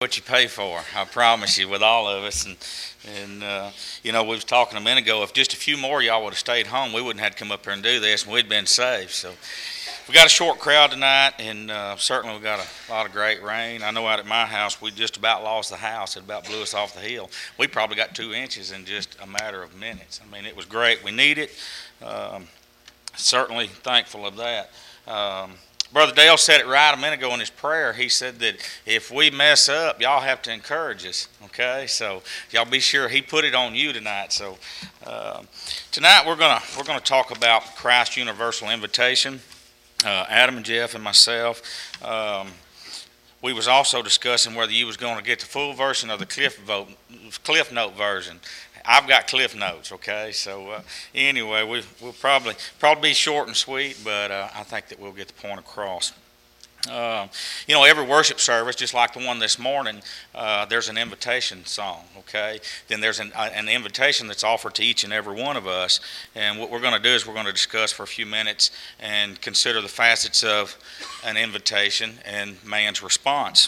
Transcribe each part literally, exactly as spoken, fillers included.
What you pay for, I promise you, with all of us. And, and uh, you know, we was talking a minute ago, if just a few more of y'all would have stayed home, we wouldn't have to come up here and do this, and we'd been saved. So we got a short crowd tonight, and uh, certainly we got a lot of great rain. I know out at my house, we just about lost the house. It about blew us off the hill. We probably got two inches in just a matter of minutes. I mean, it was great. We need it. Um, certainly thankful of that. Um, Brother Dale said it right a minute ago in his prayer. He said that if we mess up, y'all have to encourage us, okay? So y'all be sure he put it on you tonight. So uh, tonight we're gonna we're gonna talk about Christ's universal invitation. Uh, Adam and Jeff and myself. Um, we was also discussing whether you was going to get the full version or the Cliff Vote, Cliff Note version. I've got Cliff Notes, okay? So uh, anyway, we, we'll probably probably be short and sweet, but uh, I think that we'll get the point across. Uh, you know, every worship service, just like the one this morning, uh, there's an invitation song, okay? Then there's an, uh, an invitation that's offered to each and every one of us. And what we're going to do is we're going to discuss for a few minutes and consider the facets of an invitation and man's response.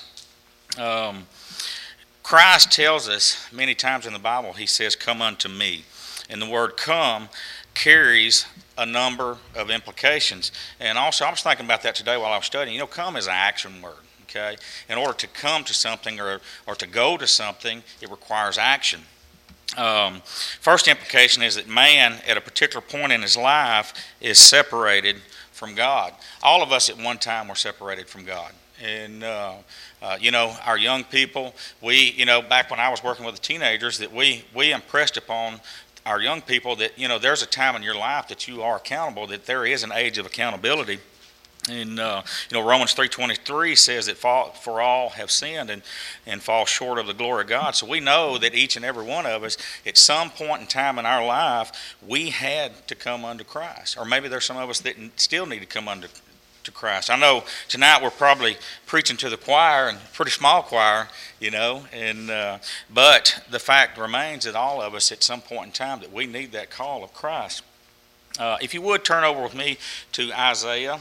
Um, Christ tells us many times in the Bible, he says, "Come unto me." And the word "come" carries a number of implications. And also, I was thinking about that today while I was studying. You know, come is an action word, okay? In order to come to something or, or to go to something, it requires action. Um, first implication is that man, at a particular point in his life, is separated from God. All of us at one time were separated from God. And, uh, uh, you know, our young people, we, you know, back when I was working with the teenagers, that we, we impressed upon our young people that, you know, there's a time in your life that you are accountable, that there is an age of accountability. And, uh, you know, Romans three twenty-three says that fall, for all have sinned and, and fall short of the glory of God. So we know that each and every one of us, at some point in time in our life, we had to come unto Christ. Or maybe there's some of us that still need to come unto to Christ. I know tonight we're probably preaching to the choir, and pretty small choir, you know, and uh, but the fact remains that all of us at some point in time that we need that call of Christ. Uh, if you would turn over with me to Isaiah.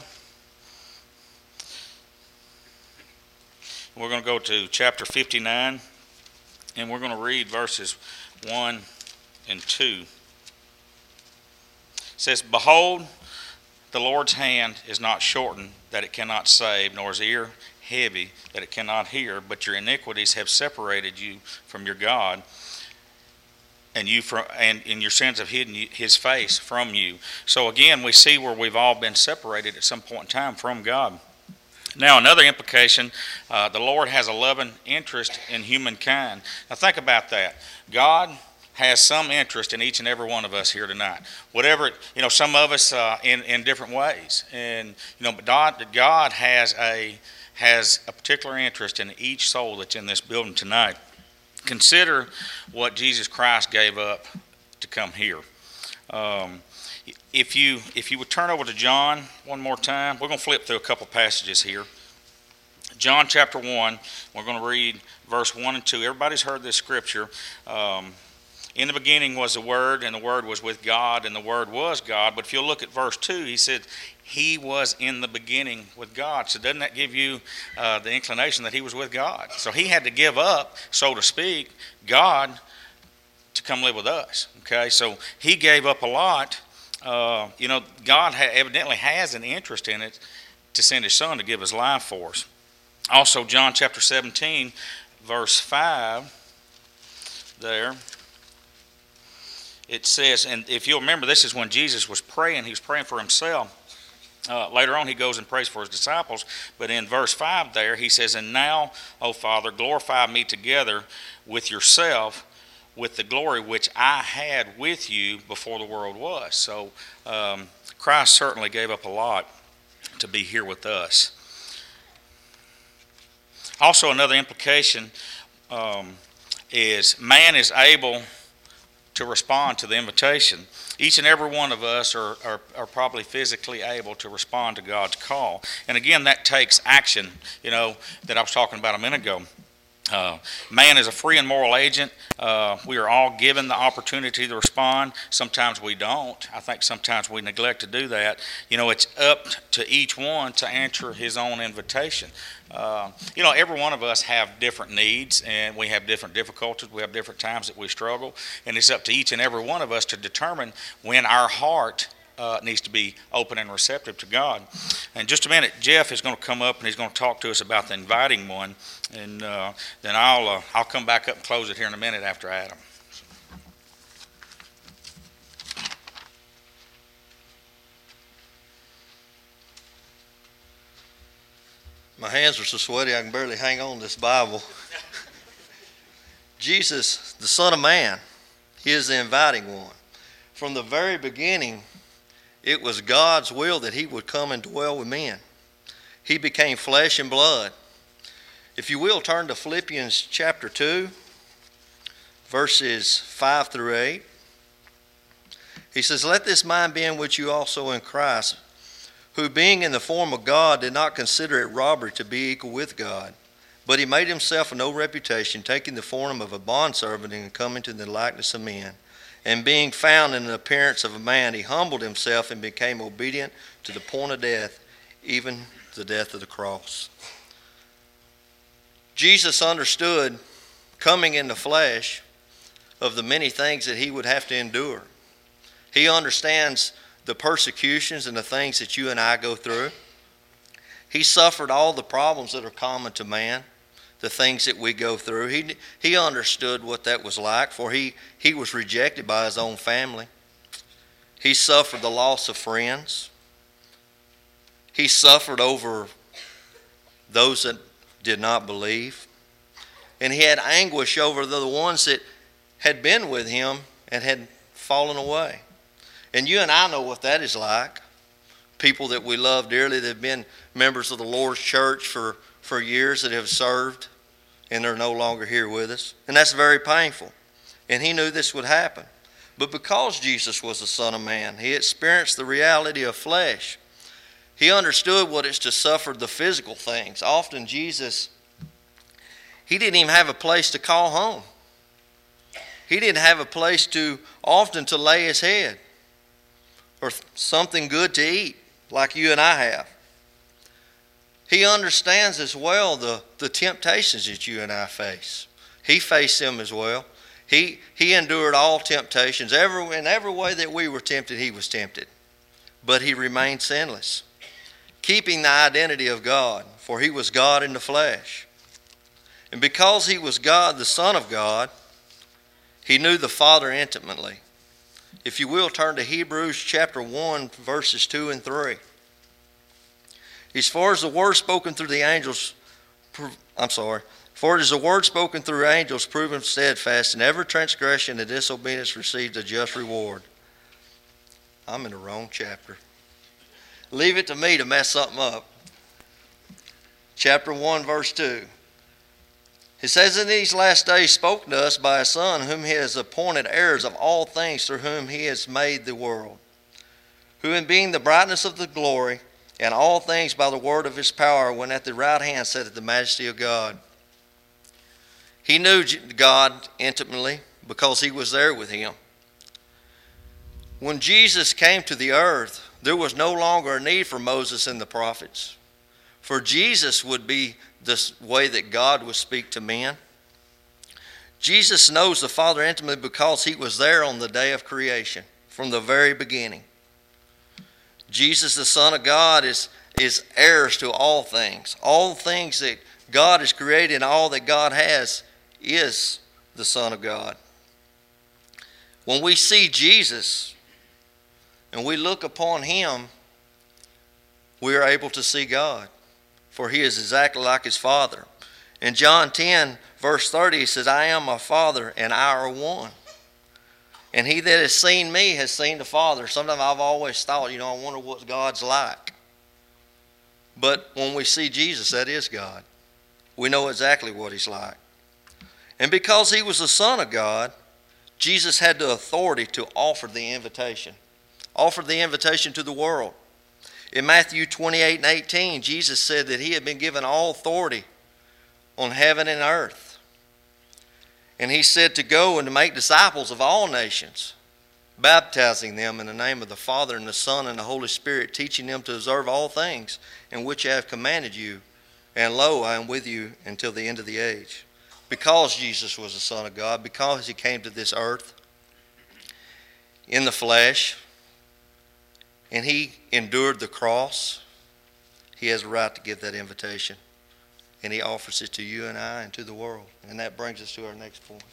We're going to go to chapter fifty-nine, and we're going to read verses one and two. It says, "Behold, the Lord's hand is not shortened, that it cannot save, nor his ear heavy, that it cannot hear. But your iniquities have separated you from your God, and you from, and in your sins have hidden his face from you." So again, we see where we've all been separated at some point in time from God. Now, another implication, uh, the Lord has a loving interest in humankind. Now, think about that. God has some interest in each and every one of us here tonight. Whatever, you know, some of us uh, in, in different ways. And, you know, but God, God has a, has a particular interest in each soul that's in this building tonight. Consider what Jesus Christ gave up to come here. Um, if you if you would turn over to John one more time, we're going to flip through a couple passages here. John chapter one, we're going to read verse one and two. Everybody's heard this scripture. Um, In the beginning was the Word, and the Word was with God, and the Word was God. But if you'll look at verse two, he said, he was in the beginning with God. So doesn't that give you uh, the inclination that he was with God? So he had to give up, so to speak, God to come live with us. Okay, so he gave up a lot. Uh, you know, God ha- evidently has an interest in it to send his Son to give his life for us. Also, John chapter seventeen, verse five, there. It says, and if you'll remember, this is when Jesus was praying. He was praying for himself. Uh, later on, he goes and prays for his disciples. But in verse five there, he says, "And now, O Father, glorify me together with yourself, with the glory which I had with you before the world was." So um, Christ certainly gave up a lot to be here with us. Also, another implication um, is man is able to respond to the invitation. Each and every one of us are, are, are probably physically able to respond to God's call. And again, that takes action, you know, that I was talking about a minute ago. Uh, man is a free and moral agent. Uh, we are all given the opportunity to respond. Sometimes we don't. I think sometimes we neglect to do that. You know, it's up to each one to answer his own invitation. Uh, you know, every one of us have different needs, and we have different difficulties. We have different times that we struggle, and it's up to each and every one of us to determine when our heart Uh, needs to be open and receptive to God. In just a minute, Jeff is going to come up and he's going to talk to us about the inviting one, and uh, then I'll uh, I'll come back up and close it here in a minute after Adam. My hands are so sweaty I can barely hang on to this Bible. Jesus, the Son of Man, he is the inviting one. From the very beginning, it was God's will that he would come and dwell with men. He became flesh and blood. If you will, turn to Philippians chapter two, verses five through eight. He says, "Let this mind be in which you also in Christ, who being in the form of God did not consider it robbery to be equal with God, but he made himself of no reputation, taking the form of a bondservant and coming to the likeness of men. And being found in the appearance of a man, he humbled himself and became obedient to the point of death, even the death of the cross." Jesus understood, coming in the flesh, of the many things that he would have to endure. He understands the persecutions and the things that you and I go through. He suffered all the problems that are common to man, the things that we go through. He he understood what that was like, for he, he was rejected by his own family. He suffered the loss of friends. He suffered over those that did not believe. And he had anguish over the ones that had been with him and had fallen away. And you and I know what that is like. People that we love dearly that have been members of the Lord's church for, for years, that have served, and they're no longer here with us. And that's very painful. And he knew this would happen. But because Jesus was the Son of Man, he experienced the reality of flesh. He understood what it's to suffer the physical things. Often Jesus, he didn't even have a place to call home. He didn't have a place to, often to lay his head, or something good to eat like you and I have. He understands as well the, the temptations that you and I face. He faced them as well. He, he endured all temptations. Every, in every way that we were tempted, he was tempted. But he remained sinless, keeping the identity of God, for he was God in the flesh. And because he was God, the Son of God, he knew the Father intimately. If you will, turn to Hebrews chapter one, verses two and three. As far as the word spoken through the angels, I'm sorry, for it is the word spoken through angels proven steadfast, and every transgression and disobedience received a just reward. I'm in the wrong chapter. Leave it to me to mess something up. Chapter one, verse two. It says, "In these last days spoken to us by a Son, whom he has appointed heirs of all things, through whom he has made the world, who in being the brightness of the glory, and all things by the word of his power, when at the right hand sitteth the majesty of God." He knew God intimately because he was there with him. When Jesus came to the earth, there was no longer a need for Moses and the prophets. For Jesus would be the way that God would speak to men. Jesus knows the Father intimately because he was there on the day of creation from the very beginning. Jesus, the Son of God, is, is heirs to all things. All things that God has created and all that God has is the Son of God. When we see Jesus and we look upon him, we are able to see God, for he is exactly like his Father. In John ten, verse thirty, he says, "I am my Father, and I are one. And he that has seen me has seen the Father." Sometimes I've always thought, you know, I wonder what God's like. But when we see Jesus, that is God. We know exactly what he's like. And because he was the Son of God, Jesus had the authority to offer the invitation. Offer the invitation to the world. In Matthew twenty-eight and eighteen, Jesus said that he had been given all authority on heaven and earth. And he said to go and to make disciples of all nations, baptizing them in the name of the Father and the Son and the Holy Spirit, teaching them to observe all things in which I have commanded you. And lo, I am with you until the end of the age. Because Jesus was the Son of God, because he came to this earth in the flesh, and he endured the cross, he has a right to give that invitation. And he offers it to you and I and to the world. And that brings us to our next point.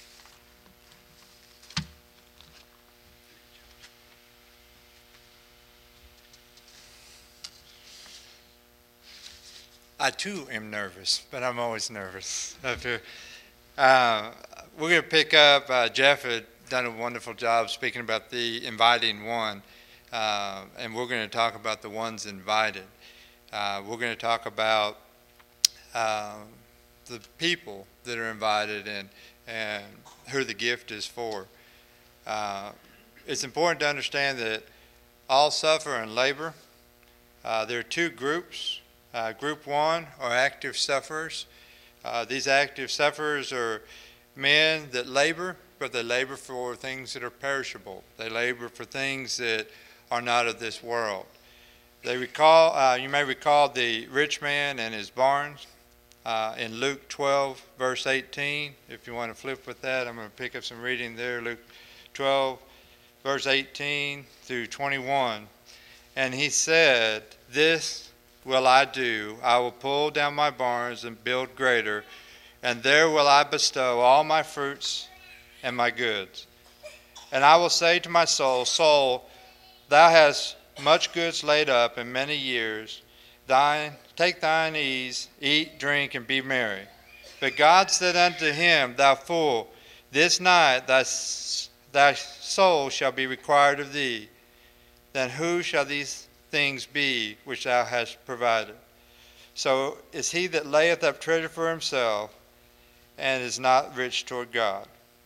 I too am nervous, but I'm always nervous. After, uh, we're going to pick up, uh, Jeff had done a wonderful job speaking about the inviting one, uh, and we're going to talk about the ones invited. Uh, we're going to talk about uh, the people that are invited and, and who the gift is for. Uh, it's important to understand that all suffer and labor. Uh, there are two groups. Uh, group one are active sufferers. Uh, these active sufferers are men that labor, but they labor for things that are perishable. They labor for things that are not of this world. They recall, uh, you may recall the rich man and his barns uh, in Luke twelve, verse eighteen. If you want to flip with that, I'm going to pick up some reading there. Luke twelve, verse eighteen through twenty-one. And he said, "This will I do. I will pull down my barns and build greater, and there will I bestow all my fruits and my goods. And I will say to my soul, Soul, thou hast much goods laid up in many years. Thine, take thine ease, eat, drink, and be merry. But God said unto him, Thou fool, this night thy, thy soul shall be required of thee. Then who shall these things be which thou hast provided? So is he that layeth up treasure for himself and is not rich toward God."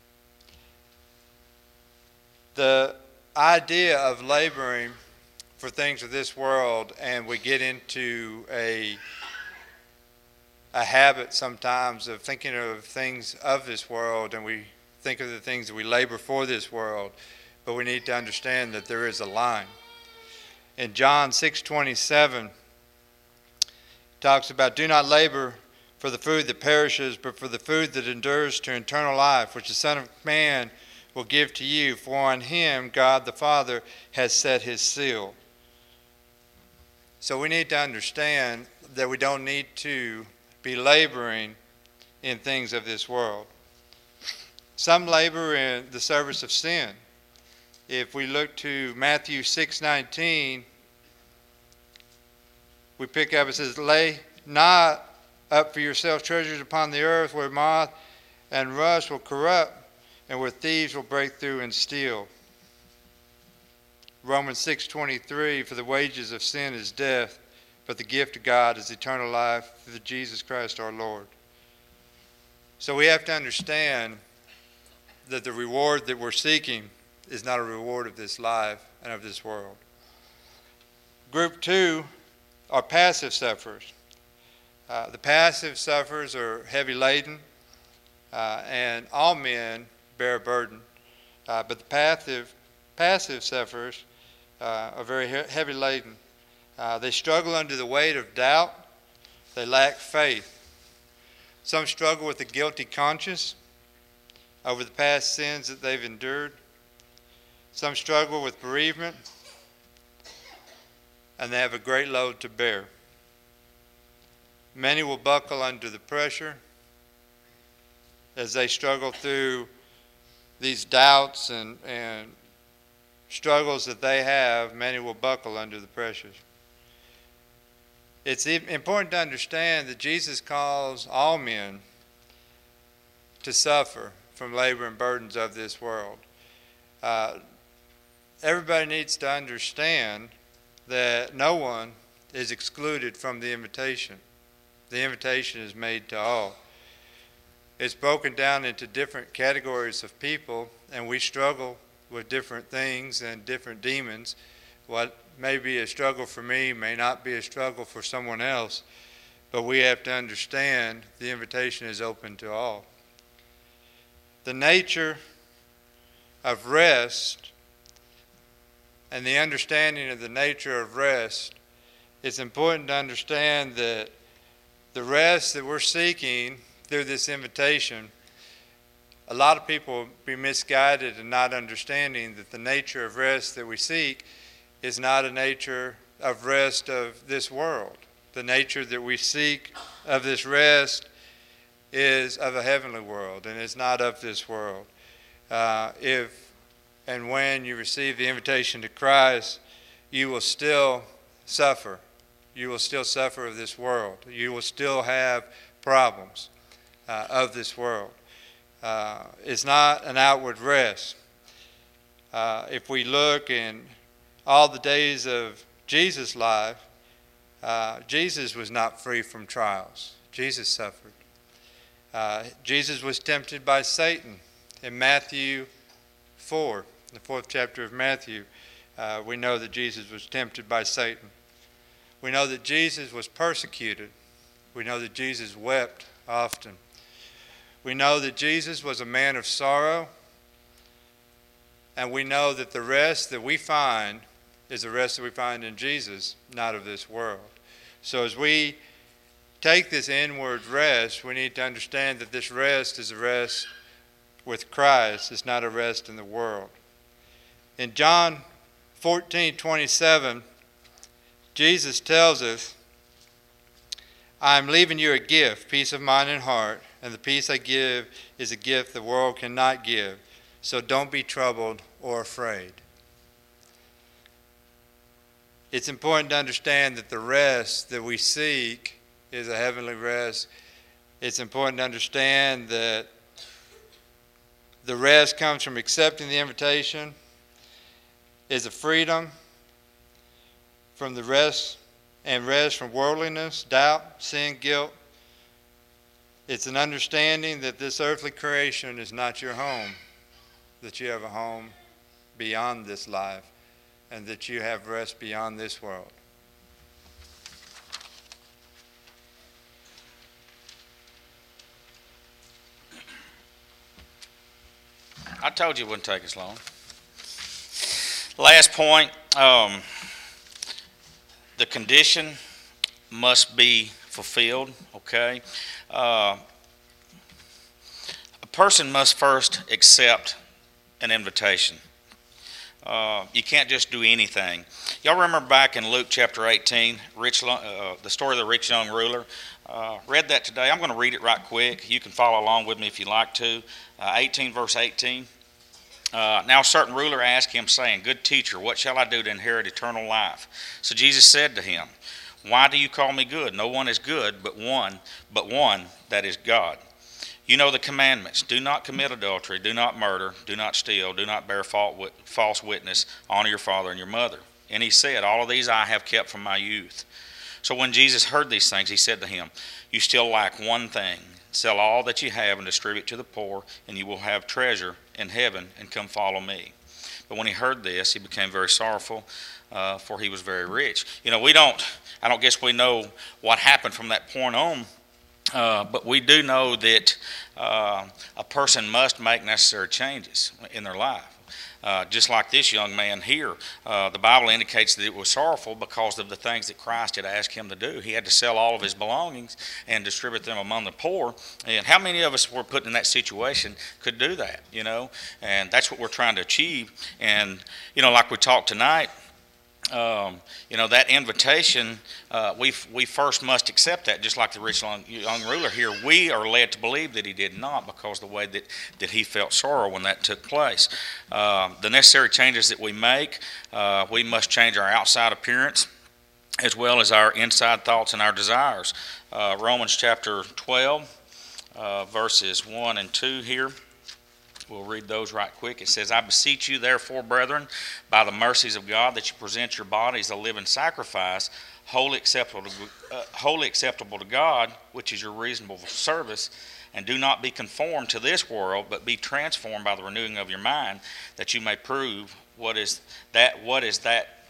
The idea of laboring for things of this world, and we get into a a habit sometimes of thinking of things of this world, and we think of the things that we labor for this world, but we need to understand that there is a line. In John six twenty-seven, it talks about, "Do not labor for the food that perishes, but for the food that endures to eternal life, which the Son of Man will give to you. For on him God the Father has set his seal." So we need to understand that we don't need to be laboring in things of this world. Some labor in the service of sin. If we look to Matthew six nineteen, we pick up, it says, "Lay not up for yourselves treasures upon the earth, where moth and rust will corrupt, and where thieves will break through and steal." Romans six twenty-three, "For the wages of sin is death, but the gift of God is eternal life through Jesus Christ our Lord." So we have to understand that the reward that we're seeking is not a reward of this life and of this world. Group two are passive sufferers. Uh, the passive sufferers are heavy laden, uh, and all men bear a burden. Uh, but the passive, passive sufferers uh, are very he- heavy laden. Uh, they struggle under the weight of doubt. They lack faith. Some struggle with a guilty conscience over the past sins that they've endured. Some struggle with bereavement, and they have a great load to bear. Many will buckle under the pressure as they struggle through these doubts and, and struggles that they have. Many will buckle under the pressures. It's important to understand that Jesus calls all men to suffer from labor and burdens of this world. Uh, everybody needs to understand that no one is excluded from the invitation. The invitation is made to all. It's broken down into different categories of people, and we struggle with different things and different demons. What may be a struggle for me may not be a struggle for someone else, but we have to understand the invitation is open to all. the nature of rest and the understanding of the nature of rest, it's important to understand that the rest that we're seeking through this invitation, a lot of people will be misguided in not understanding that the nature of rest that we seek is not a nature of rest of this world. The nature that we seek of this rest is of a heavenly world, and it's not of this world. Uh, if and when you receive the invitation to Christ, you will still suffer. You will still suffer of this world. You will still have problems uh, of this world. Uh, it's not an outward rest. Uh, if we look in all the days of Jesus' life, uh, Jesus was not free from trials. Jesus suffered. Uh, Jesus was tempted by Satan. In Matthew four, the fourth chapter of Matthew, uh, we know that Jesus was tempted by Satan. We know that Jesus was persecuted. We know that Jesus wept often. We know that Jesus was a man of sorrow. And we know that the rest that we find is the rest that we find in Jesus, not of this world. So as we take this inward rest, we need to understand that this rest is a rest with Christ. It's not a rest in the world. In John fourteen twenty-seven, Jesus tells us, I am leaving you a gift, peace of mind and heart, and the peace I give is a gift the world cannot give. So don't be troubled or afraid. It's important to understand that the rest that we seek is a heavenly rest. It's important to understand that the rest comes from accepting the invitation, is a freedom from the rest and rest from worldliness, doubt, sin, guilt. It's an understanding that this earthly creation is not your home, that you have a home beyond this life, and that you have rest beyond this world. I told you it wouldn't take us long. Last point, um, the condition must be fulfilled, okay? Uh, a person must first accept an invitation. Uh, you can't just do anything. Y'all remember back in Luke chapter eighteen, rich, uh, the story of the rich young ruler? Uh, read that today. I'm going to read it right quick. You can follow along with me if you like to. Uh, eighteen, verse eighteen. Uh, now a certain ruler asked him, saying, Good teacher, what shall I do to inherit eternal life? So Jesus said to him, Why do you call me good? No one is good but one, but one, that is God. You know the commandments. Do not commit adultery. Do not murder. Do not steal. Do not bear false witness. Honor your father and your mother. And he said, All of these I have kept from my youth. So when Jesus heard these things, he said to him, You still lack one thing. Sell all that you have and distribute to the poor, and you will have treasure in heaven, and come follow me. But when he heard this, he became very sorrowful, uh, for he was very rich. You know, we don't, I don't guess we know what happened from that point on. Uh, but we do know that uh, a person must make necessary changes in their life. Uh, just like this young man here, uh, the Bible indicates that it was sorrowful because of the things that Christ had asked him to do. He had to sell all of his belongings and distribute them among the poor. And how many of us were put in that situation could do that, you know? And that's what we're trying to achieve. And, you know, like we talked tonight, Um, you know, that invitation, uh, we we first must accept that, just like the rich young, young ruler here. We are led to believe that he did not, because the way that, that he felt sorrow when that took place. Uh, the necessary changes that we make, uh, we must change our outside appearance as well as our inside thoughts and our desires. Uh, Romans chapter twelve, uh, verses one and two here. We'll read those right quick. It says, I beseech you, therefore, brethren, by the mercies of God, that you present your bodies a living sacrifice, wholly acceptable to, uh, wholly acceptable to God, which is your reasonable service. And do not be conformed to this world, but be transformed by the renewing of your mind, that you may prove what is that what is that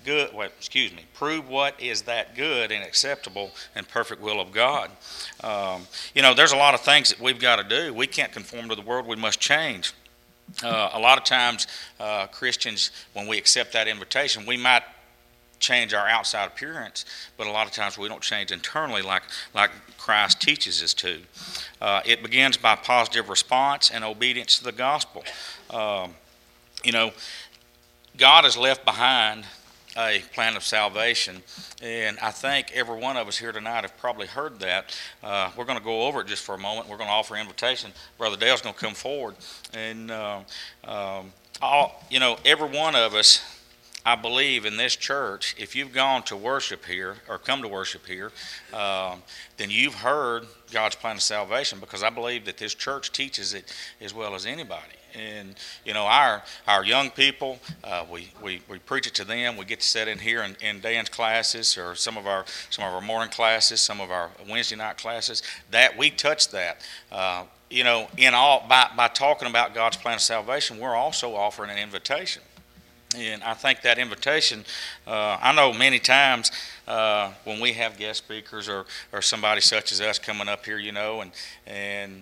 good, well, excuse me, prove what is that good and acceptable and perfect will of God. Um, you know, there's a lot of things that we've got to do. We can't conform to the world. We must change. Uh, a lot of times, uh, Christians, when we accept that invitation, we might change our outside appearance, but a lot of times we don't change internally like, like Christ teaches us to. Uh, it begins by positive response and obedience to the gospel. Um, you know, God has left behind a plan of salvation, and I think every one of us here tonight have probably heard that. Uh, we're going to go over it just for a moment. We're going to offer an invitation. Brother Dale's going to come forward, and uh, um, all, you know, every one of us, I believe in this church, if you've gone to worship here or come to worship here, um, then you've heard God's plan of salvation, because I believe that this church teaches it as well as anybody. And, you know, our our young people, uh, we, we, we preach it to them. We get to sit in here in, in dance classes, or some of our some of our morning classes, some of our Wednesday night classes, that we touch that. Uh, you know, in all by, by talking about God's plan of salvation, we're also offering an invitation. And I think that invitation, uh, I know many times uh, when we have guest speakers or, or somebody such as us coming up here, you know, and and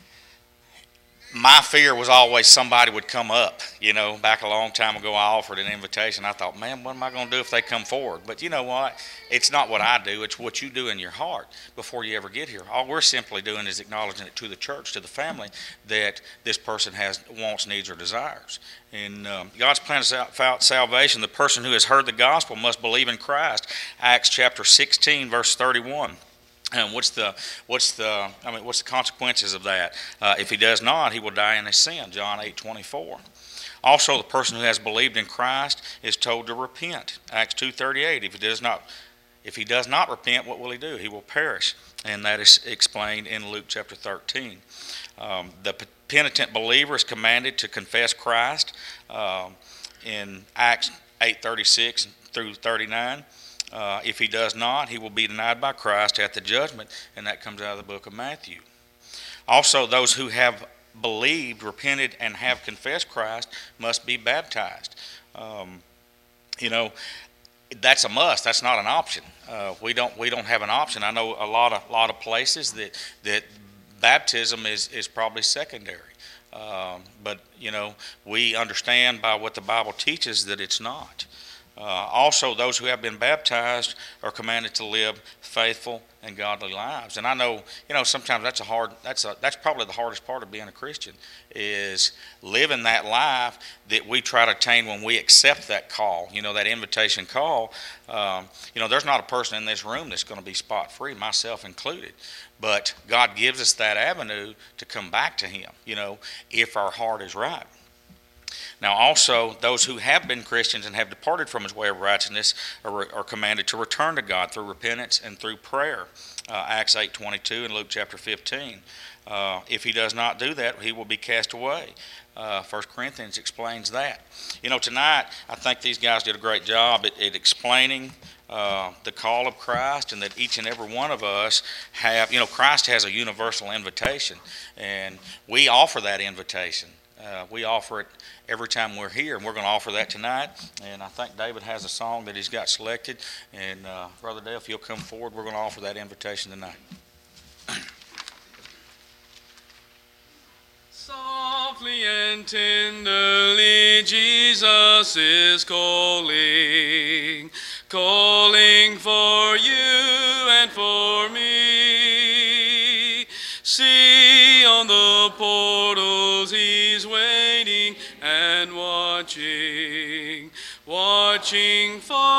my fear was always somebody would come up. You know, back a long time ago, I offered an invitation. I thought, man, what am I going to do if they come forward? But you know what? It's not what I do. It's what you do in your heart before you ever get here. All we're simply doing is acknowledging it to the church, to the family, that this person has wants, needs, or desires. In um, God's plan of salvation, the person who has heard the gospel must believe in Christ. Acts chapter sixteen, verse thirty-one. And what's the what's the I mean what's the consequences of that? Uh, if he does not, he will die in his sin. John eight twenty-four. Also, the person who has believed in Christ is told to repent. Acts two thirty-eight. If he does not if he does not repent, what will he do? He will perish, and that is explained in Luke chapter thirteen. Um, the penitent believer is commanded to confess Christ um, in Acts eight thirty-six through thirty-nine. Uh, if he does not, he will be denied by Christ at the judgment, and that comes out of the book of Matthew. Also, those who have believed, repented, and have confessed Christ must be baptized. Um, you know, that's a must. That's not an option. Uh, we don't we don't have an option. I know a lot of lot of places that that baptism is is probably secondary, um, but you know we understand by what the Bible teaches that it's not. Uh, also, those who have been baptized are commanded to live faithful and godly lives. And I know, you know, sometimes that's a hard. That's a that's probably the hardest part of being a Christian, is living that life that we try to attain when we accept that call. You know, that invitation call. Um, you know, there's not a person in this room that's going to be spot free, myself included. But God gives us that avenue to come back to Him. You know, if our heart is right. Now, also, those who have been Christians and have departed from His way of righteousness are, are commanded to return to God through repentance and through prayer. Uh, Acts eight twenty-two and Luke chapter fifteen. Uh, if he does not do that, he will be cast away. Uh, First Corinthians explains that. You know, tonight, I think these guys did a great job at, at explaining uh, the call of Christ, and that each and every one of us have, you know, Christ has a universal invitation, and we offer that invitation. Uh, we offer it every time we're here, and we're going to offer that tonight. And I think David has a song that he's got selected. And uh, Brother Dale, if you'll come forward, we're going to offer that invitation tonight. Softly and tenderly Jesus is calling, calling for you and for me. See on the portals He's waiting and watching, watching for